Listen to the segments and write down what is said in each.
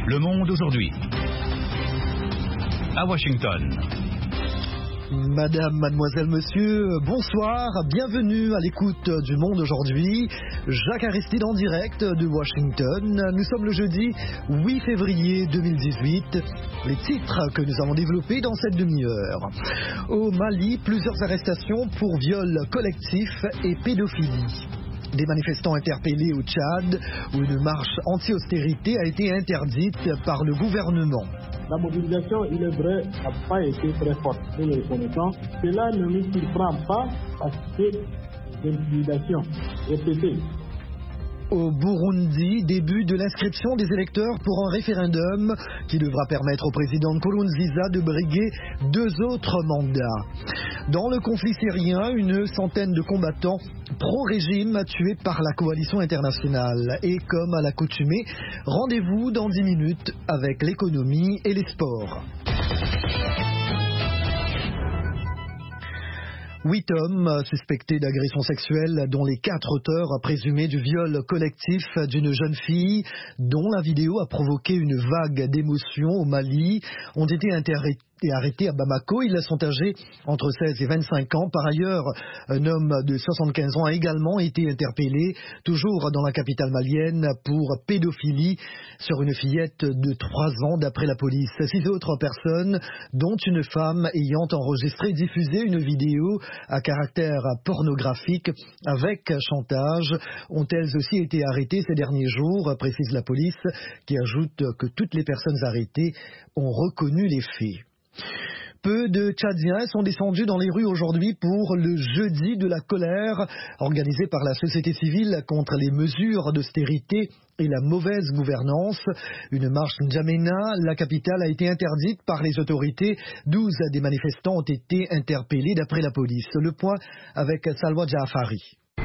Le Monde aujourd'hui. À Washington. Madame, mademoiselle, monsieur, bonsoir, bienvenue à l'écoute du Monde aujourd'hui. Jacques Aristide en direct de Washington. Nous sommes le jeudi 8 février 2018. Les titres que nous avons développés dans cette demi-heure. Au Mali, plusieurs arrestations pour viol collectif et pédophilie. Des manifestants interpellés au Tchad, où une marche anti-austérité a été interdite par le gouvernement. La mobilisation, il est vrai, n'a pas été très forte. Nous le reconnaissons. Cela ne nous surprend pas parce que l'intimidation répétée. Au Burundi, début de l'inscription des électeurs pour un référendum qui devra permettre au président Nkurunziza de briguer 2 autres mandats. Dans le conflit syrien, une centaine de combattants pro-régime tués par la coalition internationale. Et comme à l'accoutumée, rendez-vous dans 10 minutes avec l'économie et les sports. 8 hommes suspectés d'agression sexuelle, dont les 4 auteurs présumés du viol collectif d'une jeune fille, dont la vidéo a provoqué une vague d'émotions au Mali, ont été arrêtés à Bamako. Ils sont âgés entre 16 et 25 ans. Par ailleurs, un homme de 75 ans a également été interpellé, toujours dans la capitale malienne, pour pédophilie sur une fillette de 3 ans d'après la police. 6 autres personnes, dont une femme ayant enregistré et diffusé une vidéo à caractère pornographique avec chantage, ont elles aussi été arrêtées ces derniers jours, précise la police, qui ajoute que toutes les personnes arrêtées ont reconnu les faits. Peu de Tchadiens sont descendus dans les rues aujourd'hui pour le jeudi de la colère organisé par la société civile contre les mesures d'austérité et la mauvaise gouvernance. Une marche N'Djamena, la capitale, a été interdite par les autorités. 12 des manifestants ont été interpellés d'après la police. Le point avec Salwa Jaafari.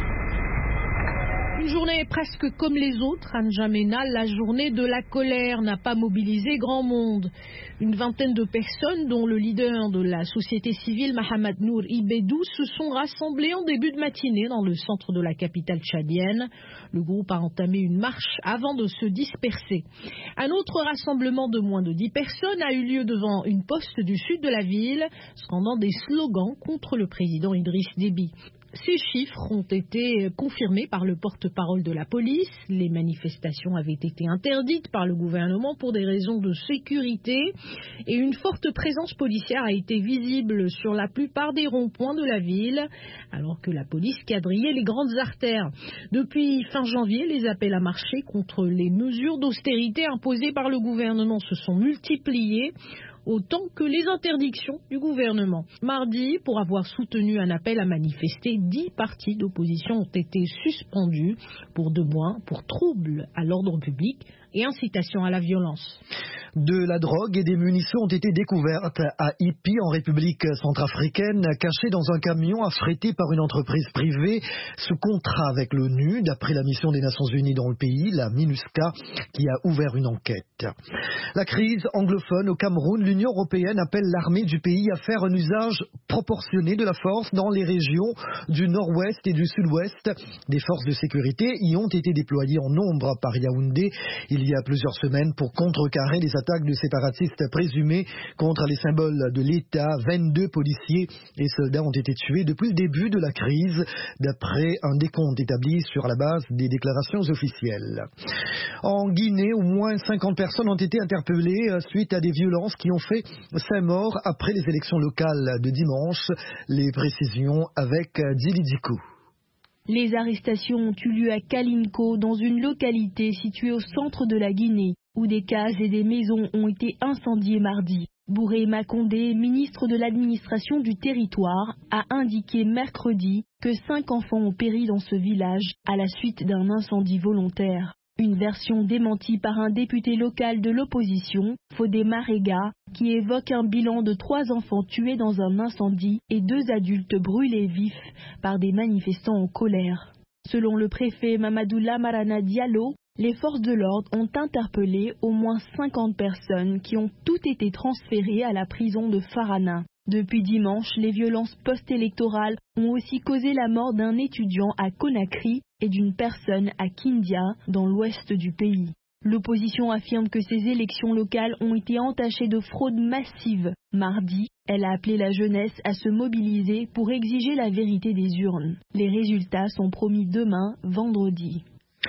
Une journée presque comme les autres à N'Djamena, la journée de la colère n'a pas mobilisé grand monde. Une vingtaine de personnes, dont le leader de la société civile, Mahamad Nour Ibedou, se sont rassemblées en début de matinée dans le centre de la capitale tchadienne. Le groupe a entamé une marche avant de se disperser. Un autre rassemblement de moins de 10 personnes a eu lieu devant une poste du sud de la ville, scandant des slogans contre le président Idriss Déby. Ces chiffres ont été confirmés par le porte-parole de la police. Les manifestations avaient été interdites par le gouvernement pour des raisons de sécurité et une forte présence policière a été visible sur la plupart des ronds-points de la ville, alors que la police quadrillait les grandes artères. Depuis fin janvier, les appels à marcher contre les mesures d'austérité imposées par le gouvernement se sont multipliés, autant que les interdictions du gouvernement. Mardi, pour avoir soutenu un appel à manifester, 10 partis d'opposition ont été suspendus pour 2 mois pour troubles à l'ordre public et incitation à la violence. De la drogue et des munitions ont été découvertes à Ipi, en République centrafricaine, cachées dans un camion affrété par une entreprise privée sous contrat avec l'ONU, d'après la mission des Nations Unies dans le pays, la MINUSCA, qui a ouvert une enquête. La crise anglophone au Cameroun, l'Union européenne appelle l'armée du pays à faire un usage proportionné de la force dans les régions du nord-ouest et du sud-ouest. Des forces de sécurité y ont été déployées en nombre par Yaoundé il y a plusieurs semaines pour contrecarrer les attaques de séparatistes présumées contre les symboles de l'État. 22 policiers et soldats ont été tués depuis le début de la crise, d'après un décompte établi sur la base des déclarations officielles. En Guinée, au moins 50 personnes ont été interpellées suite à des violences qui ont fait 5 morts après les élections locales de dimanche. Les précisions avec Djili Diko. Les arrestations ont eu lieu à Kalinko, dans une localité située au centre de la Guinée, où des cases et des maisons ont été incendiées mardi. Bouré Makondé, ministre de l'administration du territoire, a indiqué mercredi que 5 enfants ont péri dans ce village à la suite d'un incendie volontaire. Une version démentie par un député local de l'opposition, Fodé Marega, qui évoque un bilan de 3 enfants tués dans un incendie et 2 adultes brûlés vifs par des manifestants en colère. Selon le préfet Mamadou Lamarana Diallo, les forces de l'ordre ont interpellé au moins 50 personnes qui ont toutes été transférées à la prison de Farana. Depuis dimanche, les violences post-électorales ont aussi causé la mort d'un étudiant à Conakry et d'une personne à Kindia, dans l'ouest du pays. L'opposition affirme que ces élections locales ont été entachées de fraude massive. Mardi, elle a appelé la jeunesse à se mobiliser pour exiger la vérité des urnes. Les résultats sont promis demain, vendredi.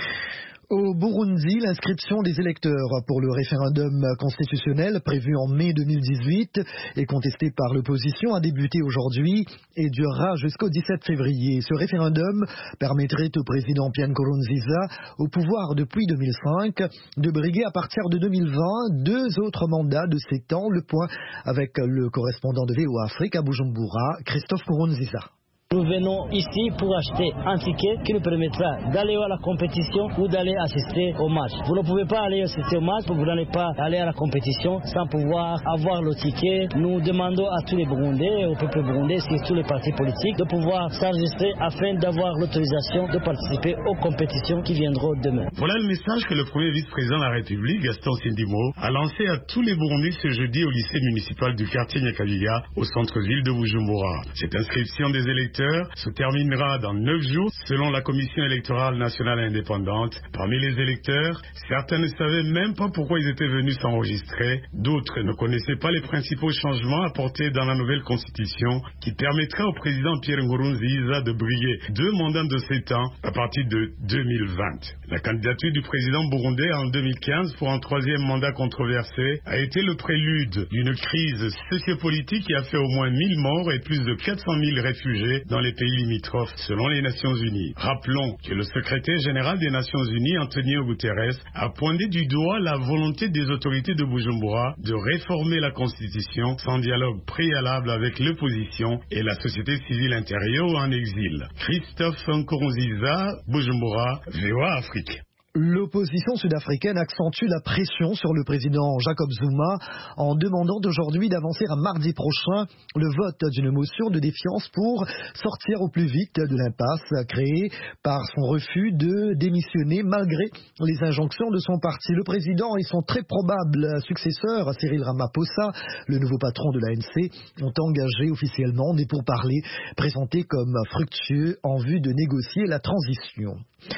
Au Burundi, l'inscription des électeurs pour le référendum constitutionnel prévu en mai 2018 et contesté par l'opposition a débuté aujourd'hui et durera jusqu'au 17 février. Ce référendum permettrait au président Pierre Nkurunziza, au pouvoir depuis 2005, de briguer à partir de 2020 2 autres mandats de 7 ans. Le point avec le correspondant de VOA Afrique à Bujumbura, Christophe Nkurunziza. Nous venons ici pour acheter un ticket qui nous permettra d'aller à la compétition ou d'aller assister au match. Vous ne pouvez pas aller assister au match, vous n'allez pas aller à la compétition sans pouvoir avoir le ticket. Nous demandons à tous les Burundais, au peuple burundais, surtout les partis politiques, de pouvoir s'enregistrer afin d'avoir l'autorisation de participer aux compétitions qui viendront demain. Voilà le message que le premier vice-président de la République, Gaston Sindimo, a lancé à tous les Burundais ce jeudi au lycée municipal du quartier Nyakabiga, au centre-ville de Bujumbura. Cette inscription des électeurs se terminera dans 9 jours selon la Commission électorale nationale indépendante. Parmi les électeurs, certains ne savaient même pas pourquoi ils étaient venus s'enregistrer. D'autres ne connaissaient pas les principaux changements apportés dans la nouvelle constitution qui permettra au président Pierre Nkurunziza de briguer 2 mandats de 7 ans à partir de 2020. La candidature du président burundais en 2015 pour un 3e mandat controversé a été le prélude d'une crise sociopolitique qui a fait au moins 1000 morts et plus de 400 000 réfugiés dans les pays limitrophes, selon les Nations Unies. Rappelons que le secrétaire général des Nations Unies, Antonio Guterres, a pointé du doigt la volonté des autorités de Bujumbura de réformer la Constitution sans dialogue préalable avec l'opposition et la société civile intérieure ou en exil. Christophe Nkurunziza, Bujumbura, VOA Afrique. L'opposition sud-africaine accentue la pression sur le président Jacob Zuma en demandant d'aujourd'hui d'avancer à mardi prochain le vote d'une motion de défiance pour sortir au plus vite de l'impasse créée par son refus de démissionner malgré les injonctions de son parti. Le président et son très probable successeur, Cyril Ramaphosa, le nouveau patron de l'ANC, ont engagé officiellement des pourparlers présentés comme fructueux en vue de négocier la transition.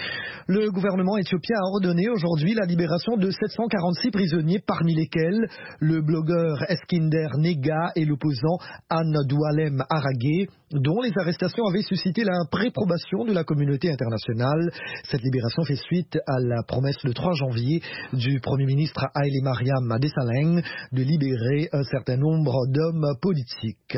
Le gouvernement éthiopien a ordonné aujourd'hui la libération de 746 prisonniers, parmi lesquels le blogueur Eskinder Nega et l'opposant Anne Doualem Aragé, dont les arrestations avaient suscité la préprobation de la communauté internationale. Cette libération fait suite à la promesse le 3 janvier du Premier ministre Haile Mariam Desalegn de libérer un certain nombre d'hommes politiques.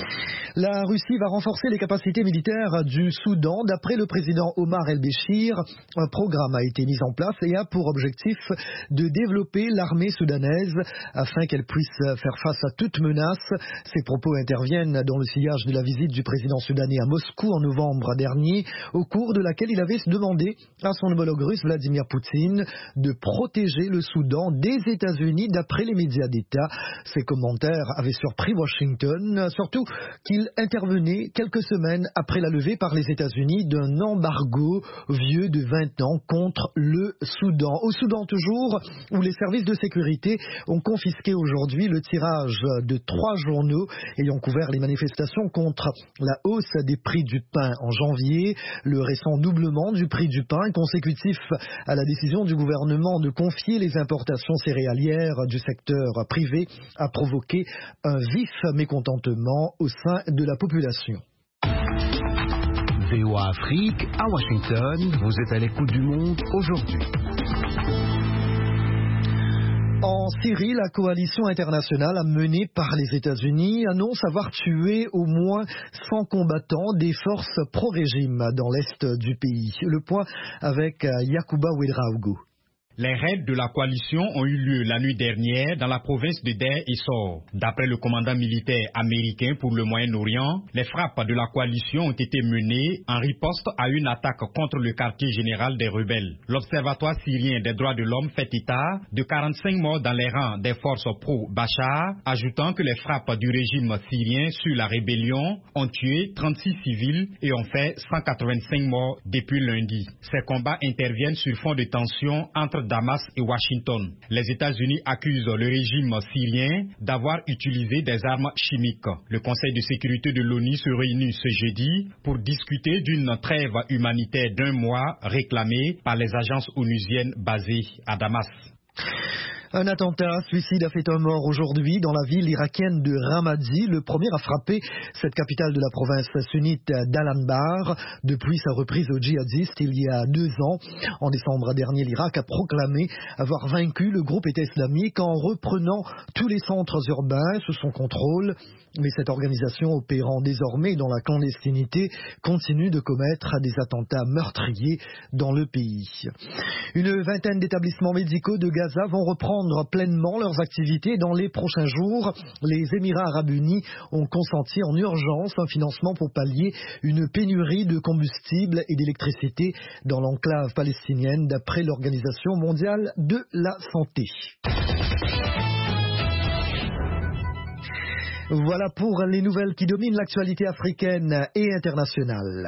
La Russie va renforcer les capacités militaires du Soudan. D'après le président Omar el-Béchir, un programme a été mis en place et a pour objectif de développer l'armée soudanaise afin qu'elle puisse faire face à toute menace. Ces propos interviennent dans le sillage de la visite du président soudanais à Moscou en novembre dernier, au cours de laquelle il avait demandé à son homologue russe Vladimir Poutine de protéger le Soudan des États-Unis d'après les médias d'État. Ces commentaires avaient surpris Washington, surtout qu'il intervenait quelques semaines après la levée par les États-Unis d'un embargo vieux de 20 ans contre le Soudan. Au Soudan toujours, où les services de sécurité ont confisqué aujourd'hui le tirage de 3 journaux ayant couvert les manifestations contre la hausse des prix du pain en janvier. Le récent doublement du prix du pain consécutif à la décision du gouvernement de confier les importations céréalières du secteur privé a provoqué un vif mécontentement au sein de la population. VOA Afrique, à Washington, vous êtes à l'écoute du monde aujourd'hui. En Syrie, la coalition internationale menée par les États-Unis annonce avoir tué au moins 100 combattants des forces pro-régime dans l'est du pays. Le point avec Yacouba Ouedraogo. Les raids de la coalition ont eu lieu la nuit dernière dans la province de Deir ez-Zor. D'après le commandant militaire américain pour le Moyen-Orient, les frappes de la coalition ont été menées en riposte à une attaque contre le quartier général des rebelles. L'Observatoire syrien des droits de l'homme fait état de 45 morts dans les rangs des forces pro-Bachar, ajoutant que les frappes du régime syrien sur la rébellion ont tué 36 civils et ont fait 185 morts depuis lundi. Ces combats interviennent sur fond de tension entre Damas et Washington. Les États-Unis accusent le régime syrien d'avoir utilisé des armes chimiques. Le Conseil de sécurité de l'ONU se réunit ce jeudi pour discuter d'une trêve humanitaire d'1 mois réclamée par les agences onusiennes basées à Damas. Un attentat suicide a fait un mort aujourd'hui dans la ville irakienne de Ramadi, le premier à frapper cette capitale de la province sunnite d'Al-Anbar depuis sa reprise aux djihadistes il y a 2 ans. En décembre dernier, l'Irak a proclamé avoir vaincu le groupe État islamique en reprenant tous les centres urbains sous son contrôle. Mais cette organisation, opérant désormais dans la clandestinité, continue de commettre des attentats meurtriers dans le pays. Une vingtaine d'établissements médicaux de Gaza vont reprendre pleinement leurs activités dans les prochains jours. Les Émirats arabes unis ont consenti en urgence un financement pour pallier une pénurie de combustible et d'électricité dans l'enclave palestinienne, d'après l'Organisation mondiale de la santé. Voilà pour les nouvelles qui dominent l'actualité africaine et internationale.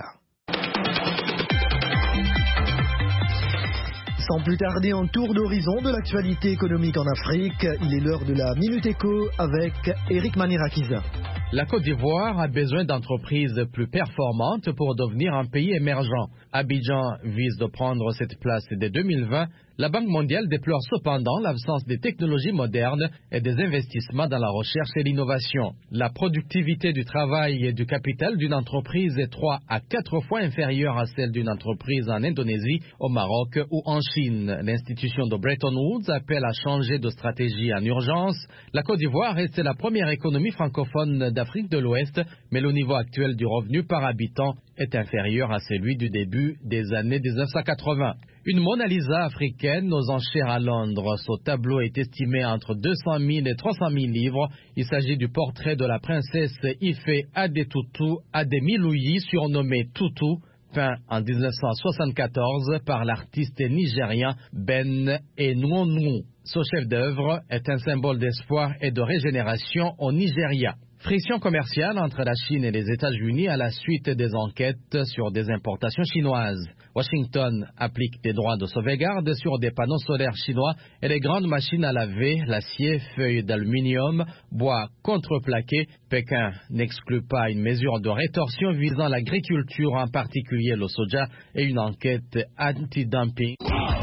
Sans plus tarder, un tour d'horizon de l'actualité économique en Afrique. Il est l'heure de la Minute Éco avec Eric Manirakiza. La Côte d'Ivoire a besoin d'entreprises plus performantes pour devenir un pays émergent. Abidjan vise de prendre cette place dès 2020. La Banque mondiale déplore cependant l'absence des technologies modernes et des investissements dans la recherche et l'innovation. La productivité du travail et du capital d'une entreprise est 3 à 4 fois inférieure à celle d'une entreprise en Indonésie, au Maroc ou en Chine. L'institution de Bretton Woods appelle à changer de stratégie en urgence. La Côte d'Ivoire reste la première économie francophone d'Afrique de l'Ouest, mais le niveau actuel du revenu par habitant est inférieur à celui du début des années 1980. Une Mona Lisa africaine aux enchères à Londres. Ce tableau est estimé entre 200 000 et 300 000 livres. Il s'agit du portrait de la princesse Ife Adetutu Ademiluyi, surnommée Tutu, peint en 1974 par l'artiste nigérien Ben Enwonu. Ce chef-d'œuvre est un symbole d'espoir et de régénération au Nigeria. Friction commerciale entre la Chine et les États-Unis à la suite des enquêtes sur des importations chinoises. Washington applique des droits de sauvegarde sur des panneaux solaires chinois et les grandes machines à laver, l'acier, feuilles d'aluminium, bois contreplaqué. Pékin n'exclut pas une mesure de rétorsion visant l'agriculture, en particulier le soja, et une enquête anti-dumping.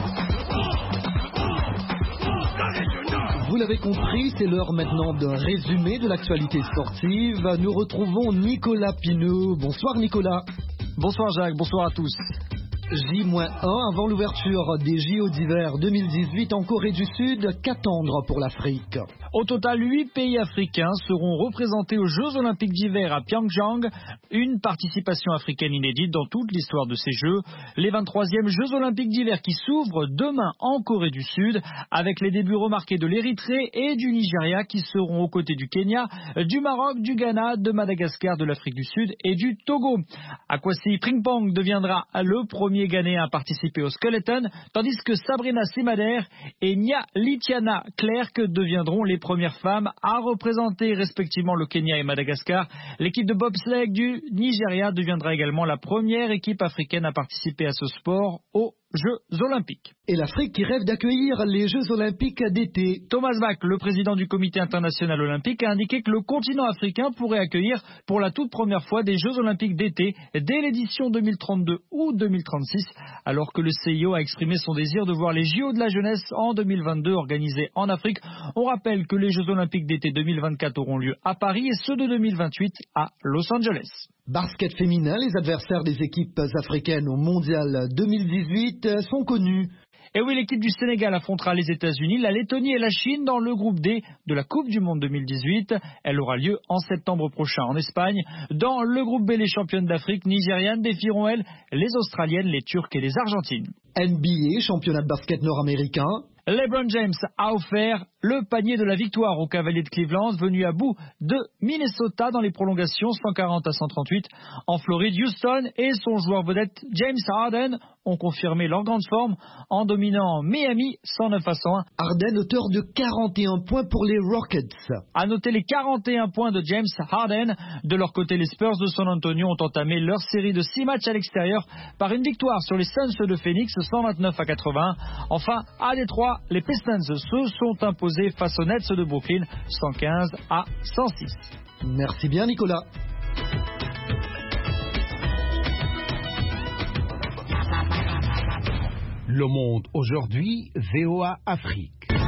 Vous l'avez compris, c'est l'heure maintenant d'un résumé de l'actualité sportive. Nous retrouvons Nicolas Pineau. Bonsoir Nicolas. Bonsoir Jacques, bonsoir à tous. J-1 avant l'ouverture des JO d'hiver 2018 en Corée du Sud. Qu'attendre pour l'Afrique? Au total, 8 pays africains seront représentés aux Jeux Olympiques d'hiver à Pyeongchang. Une participation africaine inédite dans toute l'histoire de ces Jeux. Les 23e Jeux Olympiques d'hiver qui s'ouvrent demain en Corée du Sud, avec les débuts remarqués de l'Érythrée et du Nigeria qui seront aux côtés du Kenya, du Maroc, du Ghana, de Madagascar, de l'Afrique du Sud et du Togo. Akwasi Pringpong deviendra le premier Ghanéen à participer au skeleton, tandis que Sabrina Simader et Nya Litiana Clerc deviendront les premières femmes à représenter respectivement le Kenya et Madagascar. L'équipe de bobsleigh du Nigeria deviendra également la première équipe africaine à participer à ce sport aux Jeux Olympiques. Et l'Afrique qui rêve d'accueillir les Jeux Olympiques d'été. Thomas Bach, le président du Comité international olympique, a indiqué que le continent africain pourrait accueillir pour la toute première fois des Jeux Olympiques d'été dès l'édition 2032 ou 2036, alors que le CIO a exprimé son désir de voir les JO de la jeunesse en 2022 organisés en Afrique. On rappelle que les Jeux Olympiques d'été 2024 auront lieu à Paris et ceux de 2028 à Los Angeles. Basket féminin, les adversaires des équipes africaines au Mondial 2018 sont connus. Et oui, l'équipe du Sénégal affrontera les États-Unis, la Lettonie et la Chine dans le groupe D de la Coupe du Monde 2018. Elle aura lieu en septembre prochain en Espagne. Dans le groupe B, les championnes d'Afrique nigérianes défieront, elles, les Australiennes, les Turques et les Argentines. NBA, championnat de basket nord-américain. LeBron James a offert le panier de la victoire aux Cavaliers de Cleveland, venu à bout de Minnesota dans les prolongations 140 à 138. En Floride, Houston et son joueur vedette James Harden ont confirmé leur grande forme en dominant Miami 109-101. Harden, auteur de 41 points pour les Rockets. À noter les 41 points de James Harden. De leur côté, les Spurs de San Antonio ont entamé leur série de 6 matchs à l'extérieur par une victoire sur les Suns de Phoenix 129-81. Enfin, à Détroit, les Pistons se sont imposés face aux Nets de Brooklyn 115-106. Merci bien Nicolas. Le Monde aujourd'hui, VOA Afrique.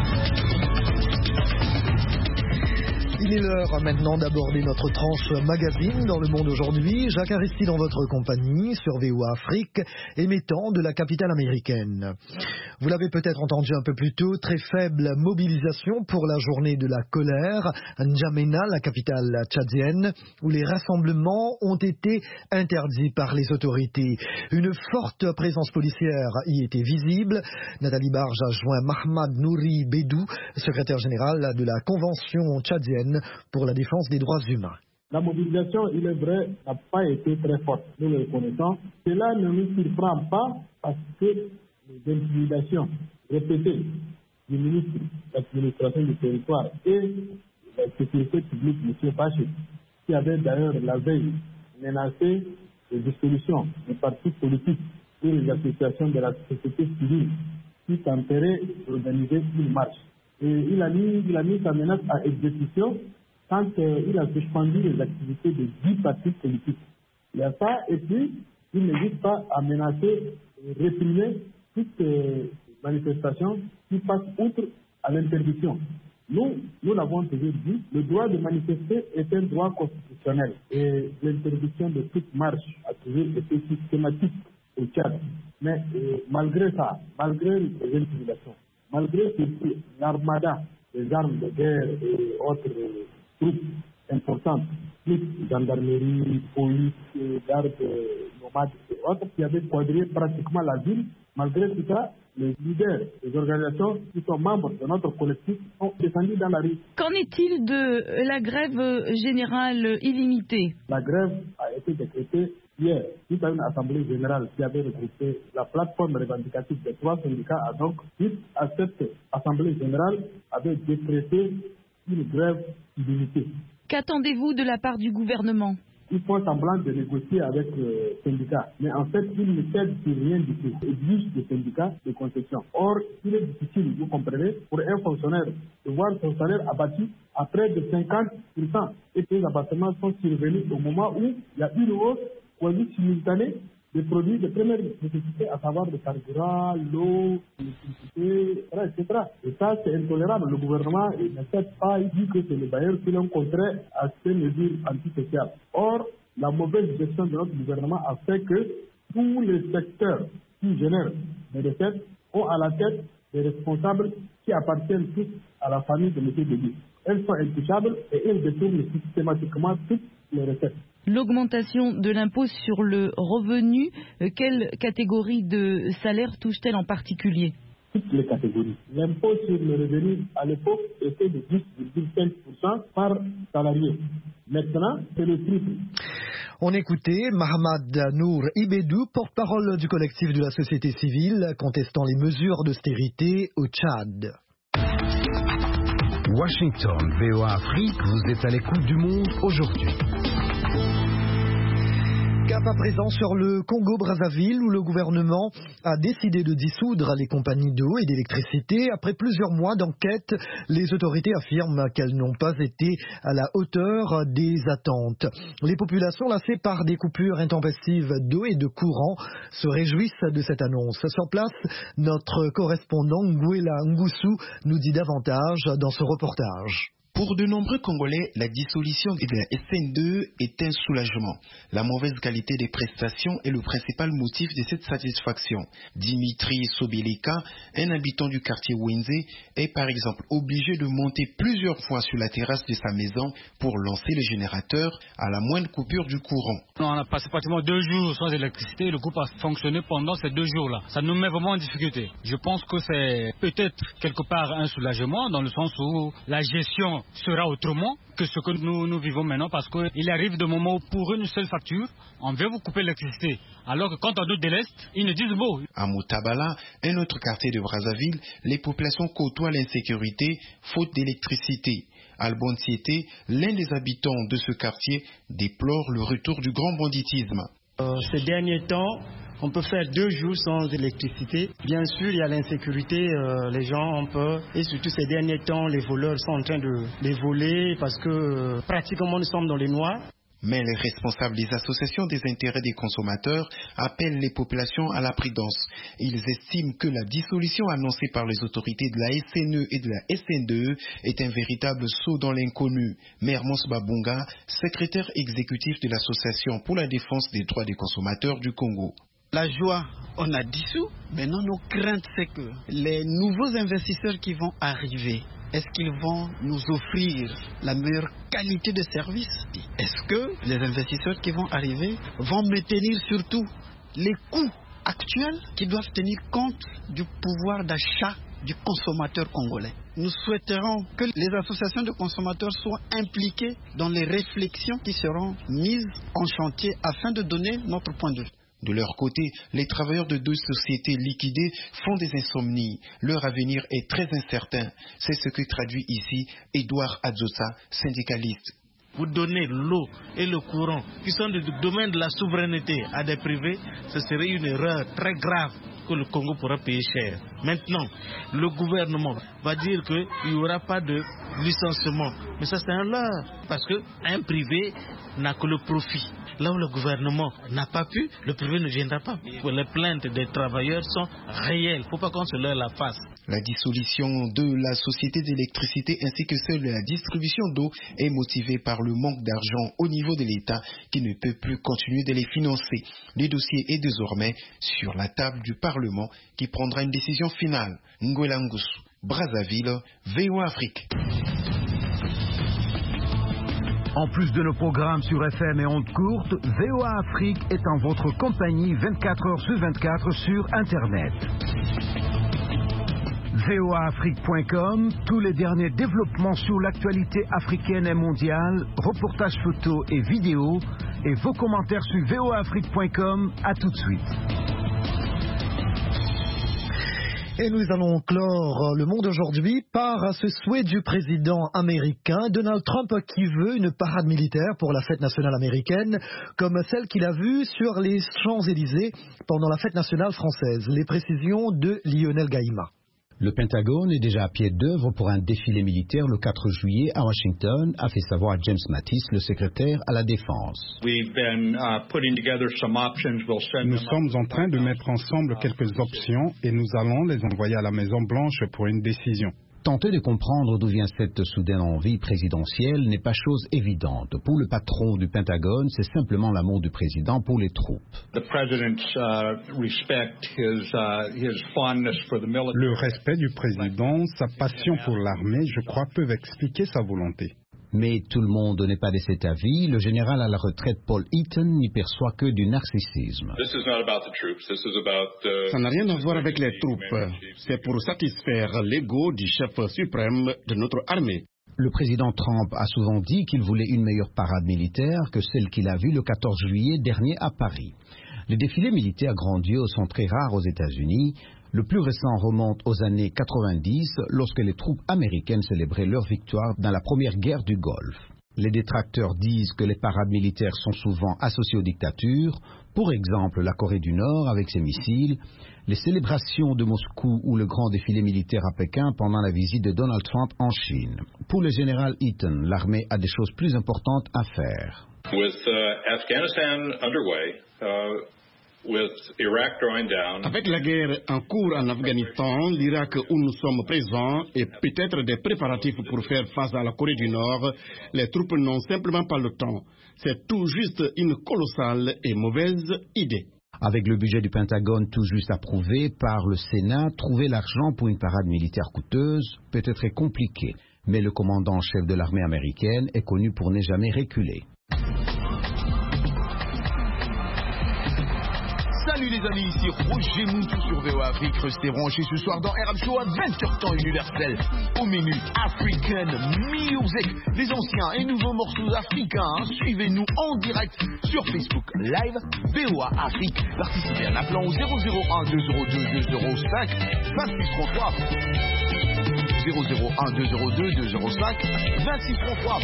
Il est l'heure maintenant d'aborder notre tranche magazine dans Le Monde aujourd'hui. Jacques Aristide en votre compagnie sur VOA Afrique, émettant de la capitale américaine. Vous l'avez peut-être entendu un peu plus tôt, très faible mobilisation pour la journée de la colère à N'Djamena, la capitale tchadienne, où les rassemblements ont été interdits par les autorités. Une forte présence policière y était visible. Nathalie Barge a joint Mahamad Nouri Bédou, secrétaire général de la Convention tchadienne pour la défense des droits humains. La mobilisation, il est vrai, n'a pas été très forte, nous le reconnaissons. Cela ne nous surprend pas parce que les intimidations répétées du ministre de l'administration du territoire et de la sécurité publique, M. Paché, qui avait d'ailleurs la veille menacé les dissolutions des partis politiques et les associations de la société civile qui tenteraient d'organiser une marche. Et il a mis sa menace à exécution quand il a suspendu les activités de 10 partis politiques. Il y a ça, et puis il n'hésite pas à menacer et réprimer toutes manifestations qui passent outre à l'interdiction. Nous l'avons toujours dit, le droit de manifester est un droit constitutionnel et l'interdiction de toute marche a toujours été systématique au Tchad. Mais malgré ça, malgré les intimidations, malgré l'armada des armes de guerre et autres troupes importantes, plus gendarmerie, police, gardes nomades et autres, qui avaient quadrillé pratiquement la ville, malgré tout ça, les leaders des organisations qui sont membres de notre collectif sont descendus dans la rue. Qu'en est-il de la grève générale illimitée? La grève a été décrétée hier, suite à une assemblée générale qui avait regroupé la plateforme revendicative des 3 syndicats, donc, suite à cette assemblée générale, avait décrété une grève illimitée. Qu'attendez-vous de la part du gouvernement? Ils font semblant de négocier avec le syndicat, mais en fait, ils ne cèdent sur rien du tout. Ils exigent des syndicats de concession. Or, il est difficile, vous comprenez, pour un fonctionnaire de voir son salaire abattu à près de 50%. Et ces abattements sont survenus au moment où il y a une hausse quasi simultanée des produits de première nécessité, à savoir le carburant, l'eau, l'électricité, etc. Et ça, c'est intolérable. Le gouvernement ne cède pas, il dit que c'est les bailleurs qui l'ont contraint à ces mesures antisociales. Or, la mauvaise gestion de notre gouvernement a fait que tous les secteurs qui génèrent des recettes ont à la tête des responsables qui appartiennent tous à la famille de M. Déby. Elles sont intouchables et elles détournent systématiquement toutes les recettes. L'augmentation de l'impôt sur le revenu, quelle catégorie de salaire touche-t-elle en particulier? Toutes les catégories. L'impôt sur le revenu, à l'époque, était de 10,5% par salarié. Maintenant, c'est le triple. On écoutait Mahamad Nour Ibedou, porte-parole du collectif de la société civile, contestant les mesures d'austérité au Tchad. Washington, VOA Afrique, vous êtes à l'écoute du Monde aujourd'hui. Cap à présent sur le Congo-Brazzaville où le gouvernement a décidé de dissoudre les compagnies d'eau et d'électricité. Après plusieurs mois d'enquête, les autorités affirment qu'elles n'ont pas été à la hauteur des attentes. Les populations lassées par des coupures intempestives d'eau et de courant se réjouissent de cette annonce. Sur place, notre correspondant Nguela Ngusu nous dit davantage dans ce reportage. Pour de nombreux Congolais, la dissolution de la SN2 est un soulagement. La mauvaise qualité des prestations est le principal motif de cette satisfaction. Dimitri Sobeleka, un habitant du quartier Wenze, est par exemple obligé de monter plusieurs fois sur la terrasse de sa maison pour lancer le générateur à la moindre coupure du courant. On a passé pratiquement 2 jours sans électricité. Le groupe a fonctionné pendant ces 2 jours-là. Ça nous met vraiment en difficulté. Je pense que c'est peut-être quelque part un soulagement dans le sens où la gestion sera autrement que ce que nous vivons maintenant, parce qu'il arrive des moments où pour une seule facture, on vient vous couper l'électricité. Alors que quand on nous déleste, ils nous disent bon. À Mutabala, un autre quartier de Brazzaville, les populations côtoient l'insécurité faute d'électricité. Alban Siete, l'un des habitants de ce quartier, déplore le retour du grand banditisme. Ces derniers temps, on peut faire 2 jours sans électricité. Bien sûr, il y a l'insécurité, les gens ont peur. Et surtout ces derniers temps, les voleurs sont en train de les voler parce que pratiquement nous sommes dans les noirs. Mais les responsables des associations des intérêts des consommateurs appellent les populations à la prudence. Ils estiment que la dissolution annoncée par les autorités de la SNE et de la SN2 est un véritable saut dans l'inconnu. Mermos Babunga, secrétaire exécutif de l'Association pour la défense des droits des consommateurs du Congo. La joie, on a dissous. Maintenant, nos craintes, c'est que les nouveaux investisseurs qui vont arriver, est-ce qu'ils vont nous offrir la meilleure qualité de service? Est-ce que les investisseurs qui vont arriver vont maintenir surtout les coûts actuels qui doivent tenir compte du pouvoir d'achat du consommateur congolais? Nous souhaiterons que les associations de consommateurs soient impliquées dans les réflexions qui seront mises en chantier afin de donner notre point de vue. De leur côté, les travailleurs de 2 sociétés liquidées font des insomnies. Leur avenir est très incertain. C'est ce que traduit ici Edouard Adzosa, syndicaliste. Vous donnez l'eau et le courant, qui sont du domaine de la souveraineté, à des privés, ce serait une erreur très grave que le Congo pourra payer cher. Maintenant, le gouvernement va dire qu'il n'y aura pas de licenciement. Mais ça, c'est un leurre, parce qu'un privé n'a que le profit. Là où le gouvernement n'a pas pu, le privé ne viendra pas. Les plaintes des travailleurs sont réelles. Il ne faut pas qu'on se leurre la face. La dissolution de la société d'électricité ainsi que celle de la distribution d'eau est motivée par le manque d'argent au niveau de l'État qui ne peut plus continuer de les financer. Le dossier est désormais sur la table du Parlement qui prendra une décision finale. Ngwela Ngusu, Brazzaville, VOA Afrique. En plus de nos programmes sur FM et ondes courtes, VOA Afrique est en votre compagnie 24 heures sur 24 sur Internet. voaafrique.com, tous les derniers développements sur l'actualité africaine et mondiale, reportages photos et vidéos, et vos commentaires sur voaafrique.com. À tout de suite. Et nous allons clore le monde aujourd'hui par ce souhait du président américain Donald Trump qui veut une parade militaire pour la fête nationale américaine comme celle qu'il a vue sur les Champs-Élysées pendant la fête nationale française. Les précisions de Lionel Gaïma. Le Pentagone est déjà à pied d'œuvre pour un défilé militaire le 4 juillet à Washington, a fait savoir James Mattis, le secrétaire à la Défense. Nous sommes en train de mettre ensemble quelques options et nous allons les envoyer à la Maison-Blanche pour une décision. Tenter de comprendre d'où vient cette soudaine envie présidentielle n'est pas chose évidente. Pour le patron du Pentagone, c'est simplement l'amour du président pour les troupes. Le respect du président, sa passion pour l'armée, je crois, peuvent expliquer sa volonté. Mais tout le monde n'est pas de cet avis. Le général à la retraite Paul Eaton n'y perçoit que du narcissisme. Ça n'a rien à voir avec les troupes. C'est pour satisfaire l'ego du chef suprême de notre armée. Le président Trump a souvent dit qu'il voulait une meilleure parade militaire que celle qu'il a vue le 14 juillet dernier à Paris. Les défilés militaires grandioses sont très rares aux États-Unis. Le plus récent remonte aux années 90, lorsque les troupes américaines célébraient leur victoire dans la première guerre du Golfe. Les détracteurs disent que les parades militaires sont souvent associées aux dictatures, pour exemple la Corée du Nord avec ses missiles, les célébrations de Moscou ou le grand défilé militaire à Pékin pendant la visite de Donald Trump en Chine. Pour le général Eaton, l'armée a des choses plus importantes à faire. Avec la guerre en cours en Afghanistan, l'Irak où nous sommes présents et peut-être des préparatifs pour faire face à la Corée du Nord, les troupes n'ont simplement pas le temps. C'est tout juste une colossale et mauvaise idée. Avec le budget du Pentagone tout juste approuvé par le Sénat, trouver l'argent pour une parade militaire coûteuse peut être compliqué. Mais le commandant en chef de l'armée américaine est connu pour ne jamais reculer. Salut les amis, ici Roger Moutou sur VOA Afrique. Restez branchés ce soir dans RM Show à 20h temps universel. Au menu African Music, les anciens et nouveaux morceaux africains. Suivez-nous en direct sur Facebook Live VOA Afrique. Participez en appelant au 001 202 205 2633. 001 202 205 2633.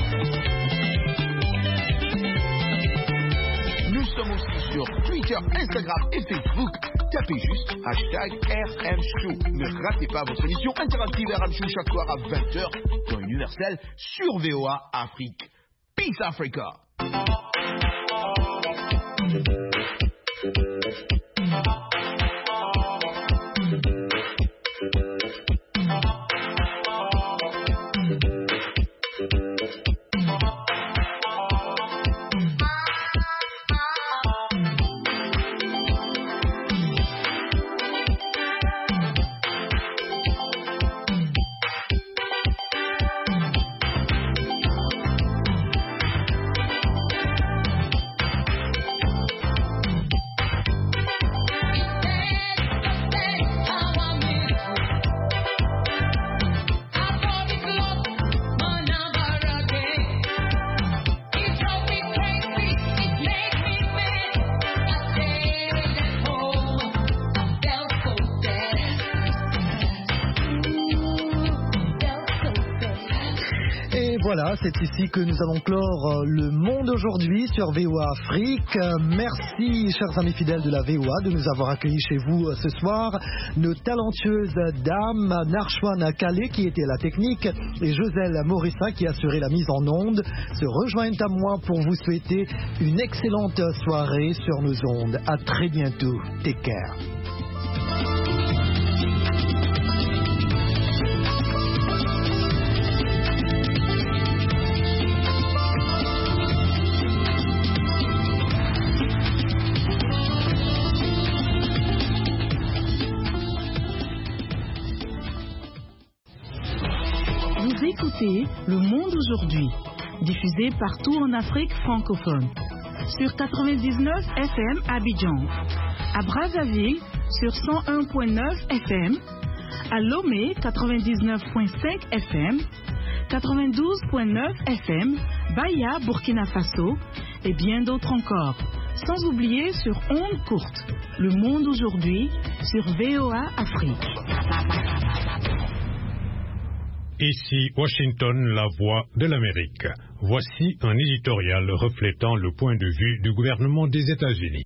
Nous sommes aussi sur Twitter, Instagram et Facebook. Tapez juste #RM Show. Ne ratez pas votre émission interactive RM Show chaque soir à 20h dans Universel sur VOA Afrique. Peace Africa. Voilà, c'est ici que nous allons clore le monde aujourd'hui sur VOA Afrique. Merci, chers amis fidèles de la VOA, de nous avoir accueillis chez vous ce soir. Nos talentueuses dames, Narchwan Kale qui était à la technique et Joselle Morissa qui assurait la mise en onde se rejoignent à moi pour vous souhaiter une excellente soirée sur nos ondes. À très bientôt. Take care. Écoutez Le Monde aujourd'hui, diffusé partout en Afrique francophone. Sur 99 FM à Abidjan, à Brazzaville sur 101.9 FM, à Lomé 99.5 FM, 92.9 FM, Baya, Burkina Faso et bien d'autres encore. Sans oublier sur ondes courtes, Le Monde aujourd'hui sur VOA Afrique. Ici Washington, la voix de l'Amérique. Voici un éditorial reflétant le point de vue du gouvernement des États-Unis.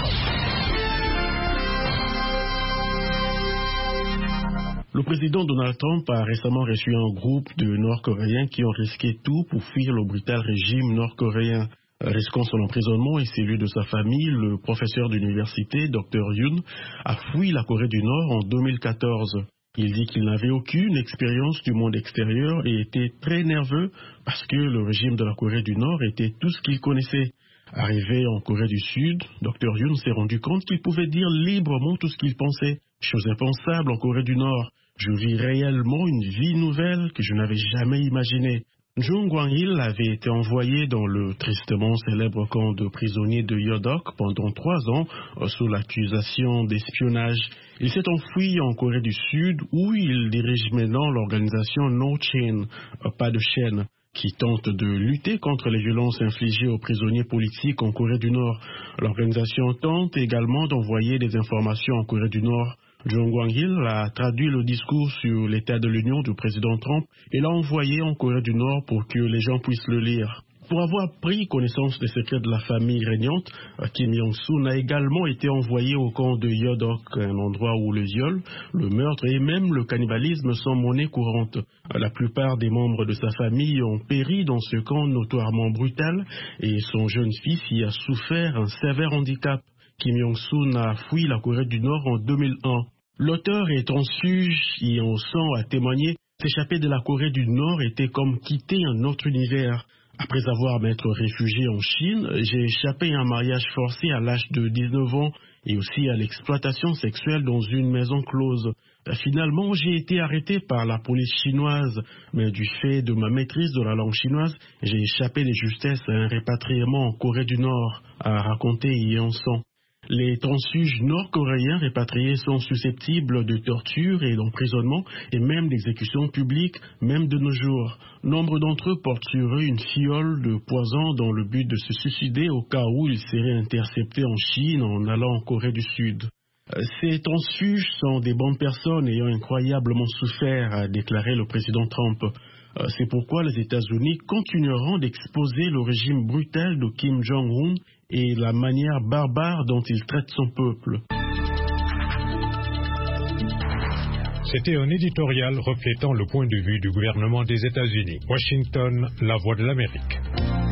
Le président Donald Trump a récemment reçu un groupe de Nord-Coréens qui ont risqué tout pour fuir le brutal régime nord-coréen. Risquant son emprisonnement et celui de sa famille, le professeur d'université, Dr. Yoon, a fui la Corée du Nord en 2014. Il dit qu'il n'avait aucune expérience du monde extérieur et était très nerveux parce que le régime de la Corée du Nord était tout ce qu'il connaissait. Arrivé en Corée du Sud, Dr. Yoon s'est rendu compte qu'il pouvait dire librement tout ce qu'il pensait. Chose impensable en Corée du Nord. Je vis réellement une vie nouvelle que je n'avais jamais imaginée. Jung Kwang-il avait été envoyé dans le tristement célèbre camp de prisonniers de Yodok pendant 3 ans sous l'accusation d'espionnage. Il s'est enfui en Corée du Sud où il dirige maintenant l'organisation No Chain, pas de chaîne, qui tente de lutter contre les violences infligées aux prisonniers politiques en Corée du Nord. L'organisation tente également d'envoyer des informations en Corée du Nord. Jung Kwang-il a traduit le discours sur l'état de l'Union du président Trump et l'a envoyé en Corée du Nord pour que les gens puissent le lire. Pour avoir pris connaissance des secrets de la famille régnante, Kim Jong-sun a également été envoyé au camp de Yodok, un endroit où le viol, le meurtre et même le cannibalisme sont monnaie courante. La plupart des membres de sa famille ont péri dans ce camp notoirement brutal et son jeune fils y a souffert un sévère handicap. Kim Jong-sun a fui la Corée du Nord en 2001. L'auteur et transfuge y en sang a témoigné, s'échapper de la Corée du Nord était comme quitter un autre univers. Après avoir m'être réfugié en Chine, j'ai échappé à un mariage forcé à l'âge de 19 ans et aussi à l'exploitation sexuelle dans une maison close. Finalement, j'ai été arrêté par la police chinoise, mais du fait de ma maîtrise de la langue chinoise, j'ai échappé de justesse à un répatriement en Corée du Nord, a raconté Yeon-sang. Les transfuges nord-coréens répatriés sont susceptibles de torture et d'emprisonnement et même d'exécution publique, même de nos jours. Nombre d'entre eux portent sur eux une fiole de poison dans le but de se suicider au cas où ils seraient interceptés en Chine en allant en Corée du Sud. Ces transfuges sont des bonnes personnes ayant incroyablement souffert, a déclaré le président Trump. C'est pourquoi les États-Unis continueront d'exposer le régime brutal de Kim Jong-un et la manière barbare dont il traite son peuple. C'était un éditorial reflétant le point de vue du gouvernement des États-Unis. Washington, la voix de l'Amérique.